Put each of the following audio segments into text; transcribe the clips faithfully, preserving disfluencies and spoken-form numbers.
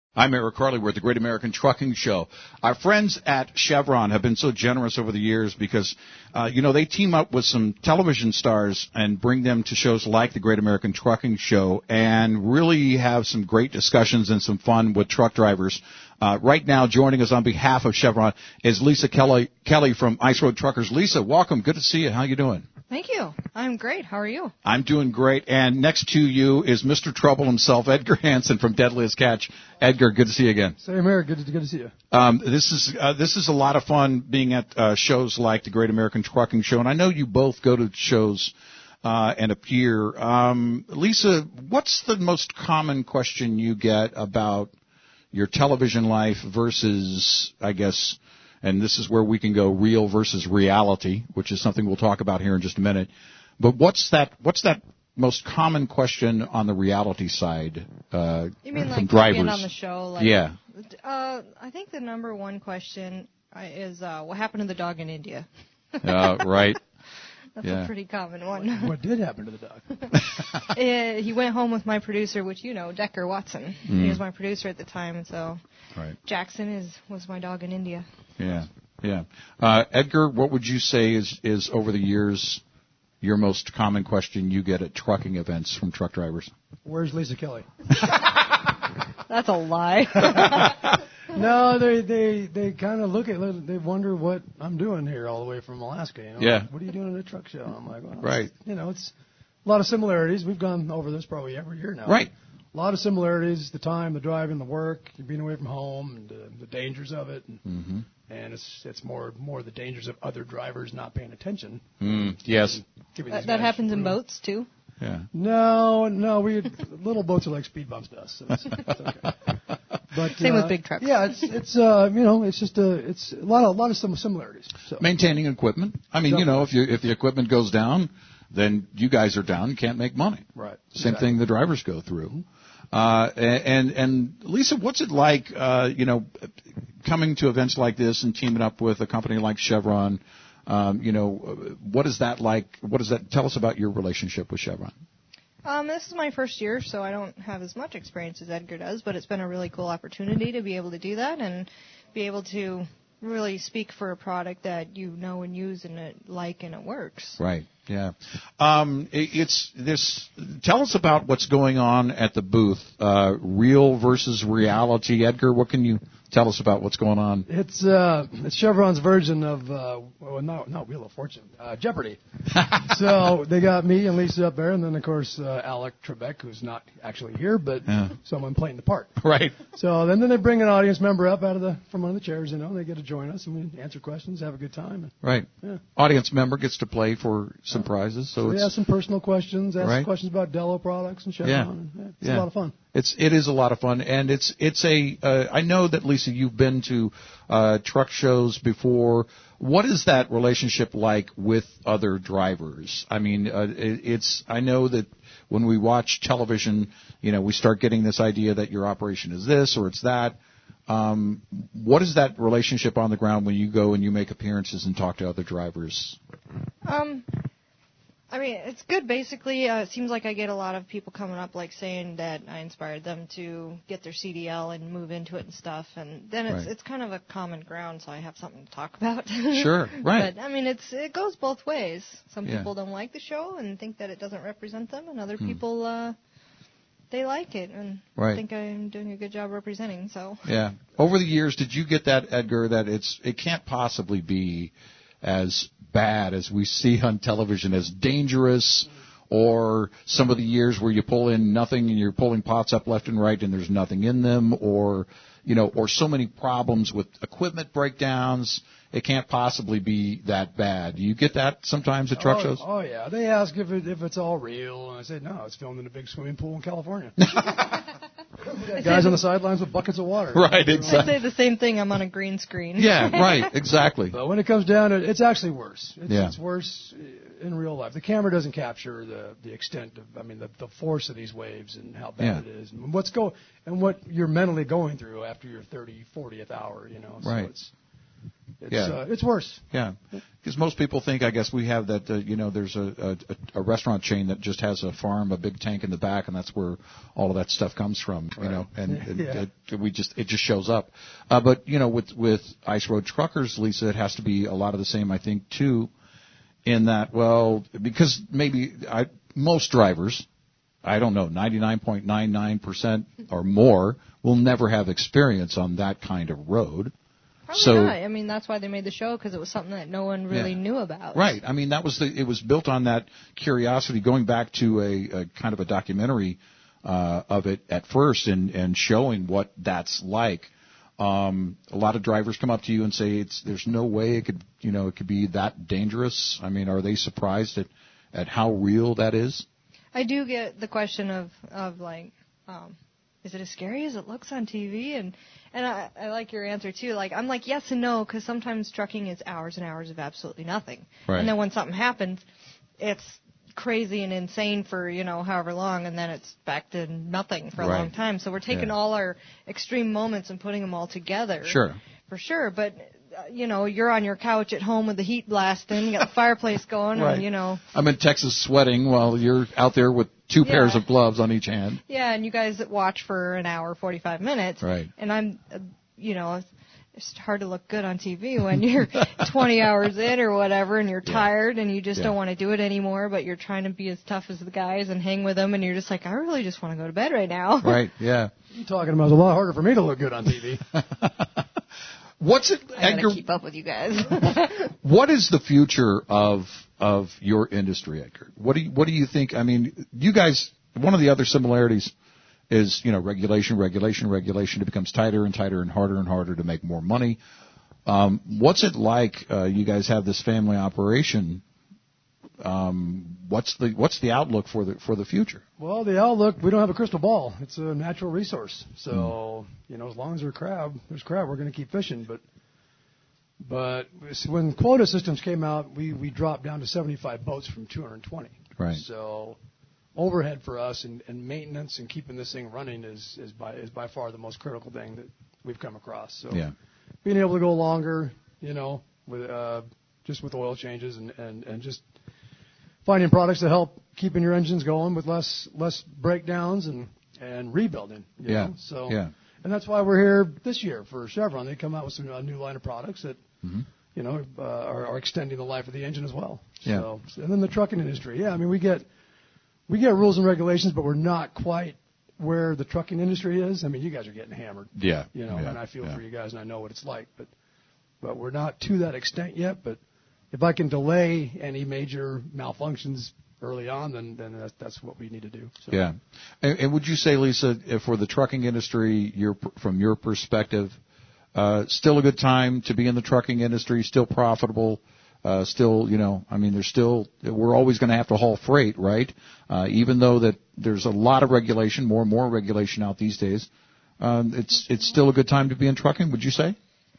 I'm Eric Carley. We're at the Great American Trucking Show. Our friends at Chevron have been so generous over the years because, uh, you know, they team up with some television stars and bring them to shows like the Great American Trucking Show and really have some great discussions and some fun with truck drivers. Uh, right now, joining us on behalf of Chevron is Lisa Kelly, Kelly from Ice Road Truckers. Lisa, welcome. Good to see you. How you doing? Thank you. I'm great. How are you? I'm doing great. And next to you is Mister Trouble himself, Edgar Hansen from Deadliest Catch. Edgar, good to see you again. Same here. Good to, good to see you. Um, this is uh, this is a lot of fun being at uh, shows like the Great American Trucking Show, and I know you both go to shows uh, and appear. Um, Lisa, what's the most common question you get about your television life versus, I guess, and this is where we can go real versus reality, which is something we'll talk about here in just a minute. But what's that? What's that most common question on the reality side uh, you mean from like drivers? being on the show? Like, yeah. Uh, I think the number one question is uh, what happened to the dog in India. uh, right. That's yeah. a pretty common one. What did happen to the dog? uh, he went home with my producer, which you know, Decker Watson. Mm. He was my producer at the time, so right. Jackson is was my dog in India. Yeah, yeah. Uh, Edgar, what would you say is, is over the years your most common question you get at trucking events from truck drivers? Where's Lisa Kelly? That's a lie. No, they they they kind of look at it, they wonder what I'm doing here all the way from Alaska. You know? Yeah. What are you doing at a truck show? I'm like, well, right. You know, it's a lot of similarities. We've gone over this probably every year now. Right. A lot of similarities: the time, the driving, the work, being away from home, and uh, the dangers of it. And, mm-hmm. and it's it's more more the dangers of other drivers not paying attention. Mm, yes. That, that happens in boats too. Yeah. No, no, we little boats are like speed bumps to us. So it's, it's okay. But, Same uh, with big trucks. Yeah, it's it's uh you know it's just a it's a lot of a lot of some similarities. So. Maintaining equipment. I mean, you know, if you if the equipment goes down, then you guys are down. You can't make money. Right. Same exactly. thing the drivers go through. Uh, and and Lisa, what's it like? Uh, you know, coming to events like this and teaming up with a company like Chevron. Um, you know, what is that like? What is that? Tell us about your relationship with Chevron. Um, this is my first year, so I don't have as much experience as Edgar does, but it's been a really cool opportunity to be able to do that and be able to really speak for a product that you know and use and it like and it works. Right. Yeah. Um, it, it's this. Tell us about what's going on at the booth. Uh, real versus reality. Edgar, what can you tell us about what's going on? It's uh, it's Chevron's version of uh, well, not not Wheel of Fortune, uh, Jeopardy. So they got me and Lisa up there, and then of course uh, Alec Trebek, who's not actually here, but yeah. someone playing the part. Right. So then, then they bring an audience member up out of the from one of the chairs, you know, and they get to join us and we answer questions, have a good time. Right. Yeah. Audience member gets to play for some prizes, so, so it's we ask some personal questions, ask right. questions about Dello products and Chevron. Yeah. Yeah, it's yeah. a lot of fun. It's it is a lot of fun, and it's it's a. Uh, I know that Lisa, you've been to uh, truck shows before. What is that relationship like with other drivers? I mean, uh, it, it's. I know that when we watch television, you know, we start getting this idea that your operation is this or it's that. Um, what is that relationship on the ground when you go and you make appearances and talk to other drivers? Um. I mean, it's good, basically. Uh, it seems like I get a lot of people coming up, like, saying that I inspired them to get their C D L and move into it and stuff. And then it's right. it's kind of a common ground, so I have something to talk about. Sure, right. But, I mean, it's it goes both ways. Some yeah. people don't like the show and think that it doesn't represent them, and other hmm. people, uh, they like it and right. think I'm doing a good job representing. So yeah. Over the years, did you get that, Edgar, that it's it can't possibly be as bad as we see on television, as dangerous, or some of the years where you pull in nothing and you're pulling pots up left and right and there's nothing in them, or you know, or so many problems with equipment breakdowns. It can't possibly be that bad. Do you get that sometimes at truck oh, shows? Oh yeah, they ask if it, if it's all real, and I say no, it's filmed in a big swimming pool in California. Guys on the sidelines with buckets of water. Right, exactly. I say the same thing. I'm on a green screen. Yeah, right, exactly. But when it comes down to it, it's actually worse. It's, yeah. it's worse in real life. The camera doesn't capture the, the extent of, I mean, the, the force of these waves and how bad yeah. it is, and what's go and what you're mentally going through after your thirty, fortieth hour. You know, so right. it's It's, yeah. uh, it's worse. Yeah, because most people think, I guess, we have that, uh, you know, there's a, a, a restaurant chain that just has a farm, a big tank in the back, and that's where all of that stuff comes from, you Right. know, and, and Yeah. it, we just, it just shows up. Uh, but, you know, with, with Ice Road Truckers, Lisa, it has to be a lot of the same, I think, too, in that, well, because maybe I, most drivers, I don't know, ninety-nine point nine nine percent or more will never have experience on that kind of road. Probably So, not. I mean, that's why they made the show, because it was something that no one really Yeah. knew about. Right. I mean, that was the. It was built on that curiosity, going back to a, a kind of a documentary uh, of it at first, and and showing what that's like. Um, a lot of drivers come up to you and say, "It's there's no way it could, you know, it could be that dangerous." I mean, are they surprised at at how real that is? I do get the question of of like, um, is it as scary as it looks on T V? And and I, I like your answer too. Like, I'm like yes and no, because sometimes trucking is hours and hours of absolutely nothing, Right. and then when something happens, it's crazy and insane for, you know, however long, and then it's back to nothing for a Right. long time. So we're taking Yeah. all our extreme moments and putting them all together. Sure. For sure, but uh, you know, you're on your couch at home with the heat blasting, you got the fireplace going, Right. and you know. I'm in Texas sweating while you're out there with two Yeah. pairs of gloves on each hand. Yeah, and you guys watch for an hour, forty-five minutes. Right. And I'm, uh, you know, it's hard to look good on T V when you're twenty hours in or whatever, and you're Yeah. tired and you just Yeah. don't want to do it anymore, but you're trying to be as tough as the guys and hang with them, and you're just like, I really just want to go to bed right now. Right. Yeah. You're talking about it's a lot harder for me to look good on T V. What's it, I Edgar? gotta keep up with you guys. What is the future of of your industry, Edgar? What do you, what do you think? I mean, you guys. One of the other similarities is, you know, regulation, regulation, regulation. It becomes tighter and tighter and harder and harder to make more money. Um, what's it like? Uh, you guys have this family operation. Um, what's the what's the outlook for the for the future? Well, the outlook, we don't have a crystal ball. It's a natural resource. So, you know, as long as there's crab, there's crab, we're going to keep fishing. But but when quota systems came out, we, we dropped down to seventy-five boats from two hundred twenty. Right. So overhead for us and, and maintenance and keeping this thing running is, is by is by far the most critical thing that we've come across. So Yeah. being able to go longer, you know, with uh, just with oil changes and, and, and just finding products that help keeping your engines going with less less breakdowns and, and rebuilding. You Yeah. know? So Yeah. and that's why we're here this year for Chevron. They come out with some a new line of products that Mm-hmm. you know uh, are, are extending the life of the engine as well. Yeah. So, and then the trucking industry. Yeah, I mean we get we get rules and regulations, but we're not quite where the trucking industry is. I mean you guys are getting hammered. Yeah. You know, Yeah. and I feel Yeah. for you guys and I know what it's like, but but we're not to that extent yet. But if I can delay any major malfunctions early on, then then that's, that's what we need to do. So. Yeah. And, and would you say, Lisa, if for the trucking industry, your, from your perspective, uh, still a good time to be in the trucking industry, still profitable, uh, still, you know, I mean, there's still, we're always going to have to haul freight, right? Uh, even though that there's a lot of regulation, more and more regulation out these days, um, it's, it's still a good time to be in trucking, would you say?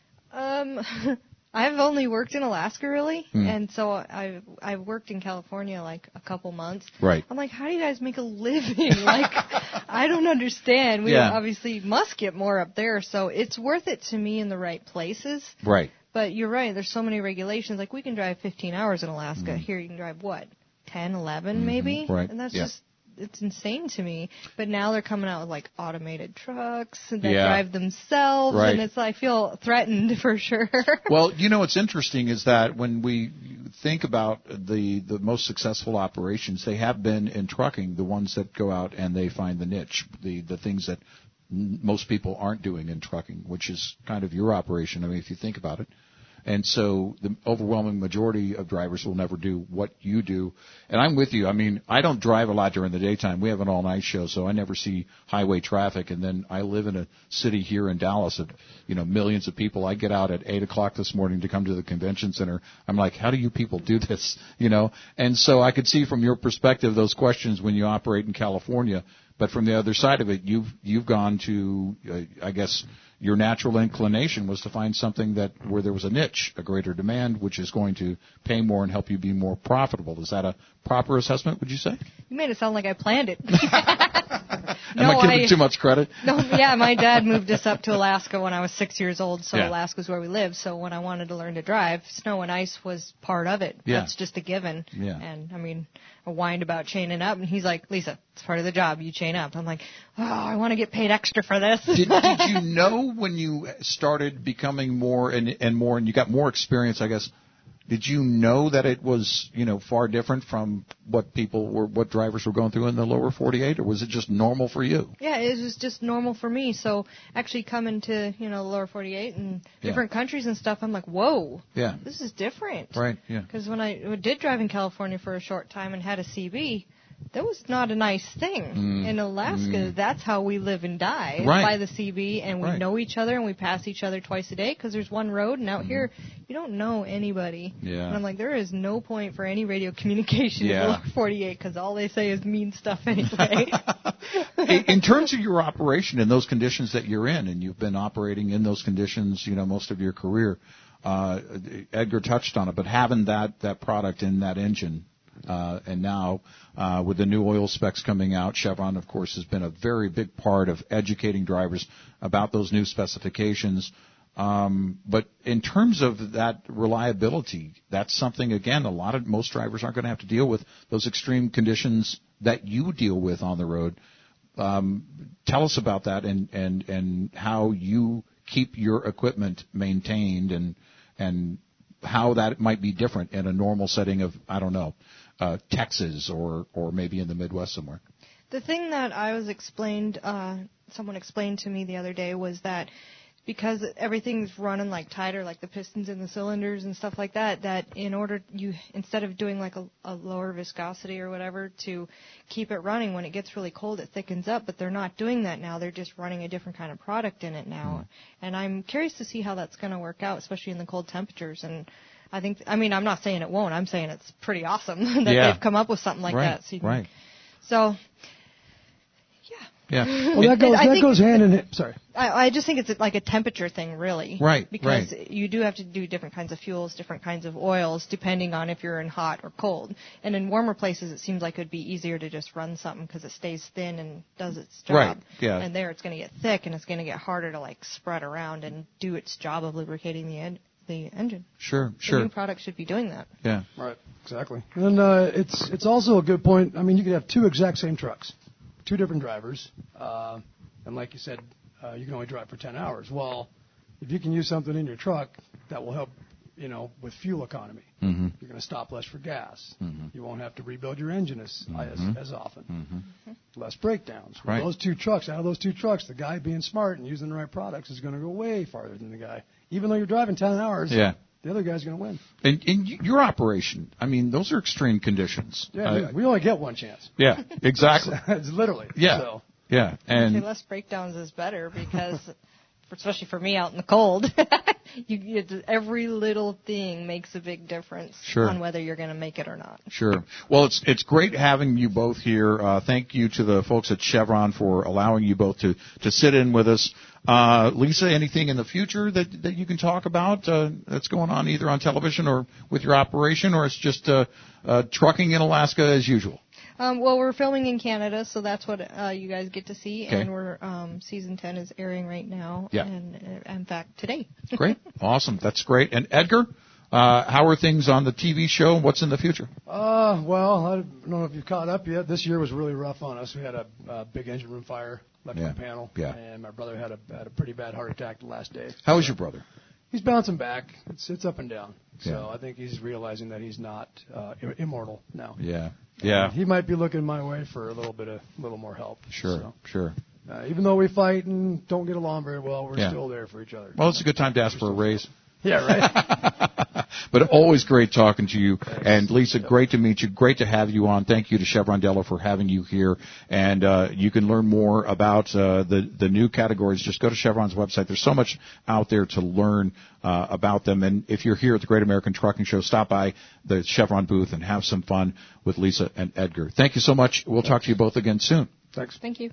Um, I've only worked in Alaska really, Hmm. and so I've I've worked in California like a couple months. Right. I'm like, how do you guys make a living? Like, I don't understand. We Yeah. obviously must get more up there, so it's worth it to me in the right places. Right. But you're right. There's so many regulations. Like we can drive fifteen hours in Alaska. Mm-hmm. Here you can drive what, ten, eleven, Mhm. maybe. Right. And that's Yeah. just it's insane to me. But now they're coming out with like automated trucks that Yeah. drive themselves, Right. and it's I feel threatened for sure. Well, you know what's interesting is that when we think about the the most successful operations, they have been in trucking, the ones that go out and they find the niche, the the things that n- most people aren't doing in trucking, which is kind of your operation. I mean, if you think about it. And so the overwhelming majority of drivers will never do what you do. And I'm with you. I mean, I don't drive a lot during the daytime. We have an all-night show, so I never see highway traffic. And then I live in a city here in Dallas of, you know, millions of people. I get out at eight o'clock this morning to come to the convention center. I'm like, how do you people do this? You know? And so I could see from your perspective those questions when you operate in California. But from the other side of it, you've you've gone to, uh, I guess, your natural inclination was to find something that where there was a niche, a greater demand, which is going to pay more and help you be more profitable. Is that a proper assessment, would you say? You made it sound like I planned it. No, Am I giving I- too much credit? No, yeah, my dad moved us up to Alaska when I was six years old, so Yeah. Alaska's where we lived. So when I wanted to learn to drive, snow and ice was part of it. Yeah. That's just a given. Yeah. And I mean, I whined about chaining up, and he's like, "Lisa, it's part of the job. You chain up." I'm like, "Oh, I want to get paid extra for this." did, did you know when you started becoming more and, and more, and you got more experience, I guess? Did you know that it was, you know, far different from what people were, what drivers were going through in the lower forty-eight, or was it just normal for you? Yeah, it was just normal for me. So actually coming to, you know, the lower forty-eight and Yeah. different countries and stuff, I'm like, whoa, Yeah. this is different. Right. Yeah. Because when I did drive in California for a short time and had a C B, that was not a nice thing. Mm. In Alaska, Mm. that's how we live and die, is Right. by the C B, and we Right. know each other, and we pass each other twice a day because there's one road, and out here, you don't know anybody. Yeah. And I'm like, there is no point for any radio communication Yeah. in the lower forty-eight because all they say is mean stuff anyway. in, in terms of your operation in those conditions that you're in, and you've been operating in those conditions, you know, most of your career, uh, Edgar touched on it, but having that, that product in that engine, uh, and now, uh, with the new oil specs coming out, Chevron, of course, has been a very big part of educating drivers about those new specifications. Um, but in terms of that reliability, that's something, again, a lot of, most drivers aren't going to have to deal with those extreme conditions that you deal with on the road. Um, tell us about that and, and, and how you keep your equipment maintained and, and how that might be different in a normal setting of, I don't know, uh, Texas or, or maybe in the Midwest somewhere. The thing that I was explained, uh, someone explained to me the other day was that because everything's running like tighter, like the pistons in the cylinders and stuff like that, that in order you, instead of doing like a, a lower viscosity or whatever to keep it running, when it gets really cold, it thickens up, but they're not doing that now. They're just running a different kind of product in it now. Mm. And I'm curious to see how that's going to work out, especially in the cold temperatures. And I think, I mean, I'm not saying it won't. I'm saying it's pretty awesome that Yeah. they've come up with something like right. that. So, you can, right. so Yeah. Well, that goes I that think- goes hand in hand. Sorry. I, I just think it's like a temperature thing, really. Right, Because right. you do have to do different kinds of fuels, different kinds of oils, depending on if you're in hot or cold. And in warmer places, it seems like it would be easier to just run something because it stays thin and does its job. Right, yeah. And there, it's going to get thick and it's going to get harder to like spread around and do its job of lubricating the en- the engine. Sure, The sure. new product should be doing that. Yeah. Right. Exactly. And uh, it's it's also a good point. I mean, you could have two exact same trucks, two different drivers, uh, and like you said, uh, you can only drive for ten hours. Well, if you can use something in your truck that will help, you know, with fuel economy, Mm-hmm. you're going to stop less for gas. Mhm. You won't have to rebuild your engine as Mhm. as, as often. Mm-hmm. Less breakdowns. With Right. those two trucks, out of those two trucks, the guy being smart and using the right products is going to go way farther than the guy. Even though you're driving ten hours, Yeah. the other guy's going to win. And, and your operation, I mean, those are extreme conditions. Yeah, Uh, we, we only get one chance. yeah, exactly. It's literally. Yeah. So. Yeah, Actually, and less breakdowns is better because, for, especially for me out in the cold, you get every little thing makes a big difference Sure. on whether you're going to make it or not. sure. Well, it's it's great having you both here. Uh, thank you to the folks at Chevron for allowing you both to to sit in with us. Uh, Lisa, anything in the future that that you can talk about uh, that's going on either on television or with your operation, or it's just uh, uh, trucking in Alaska as usual? Um, well, we're filming in Canada, so that's what uh, you guys get to see. Okay. And we're um, season ten is airing right now. Yeah. And uh, in fact, today. Great, awesome, that's great. And Edgar, uh, how are things on the T V show? What's in the future? Uh, well, I don't know if you've caught up yet. This year was really rough on us. We had a, a big engine room fire, electrical Yeah. panel, Yeah. and my brother had a had a pretty bad heart attack the last day. How is your brother? He's bouncing back. It's it's up and down. So Yeah. I think he's realizing that he's not uh, i- immortal now. Yeah, yeah, He might be looking my way for a little bit of little more help. sure, So, sure. uh, even though we fight and don't get along very well, we're Yeah. still there for each other. Well, it's a good time to ask for a raise. Yeah, right. But always great talking to you. And Lisa, great to meet you. Great to have you on. Thank you to Chevron Dello for having you here. And uh, you can learn more about uh, the the new categories. Just go to Chevron's website. There's so much out there to learn uh, about them. And if you're here at the Great American Trucking Show, stop by the Chevron booth and have some fun with Lisa and Edgar. Thank you so much. We'll talk to you both again soon. Thanks. Thank you.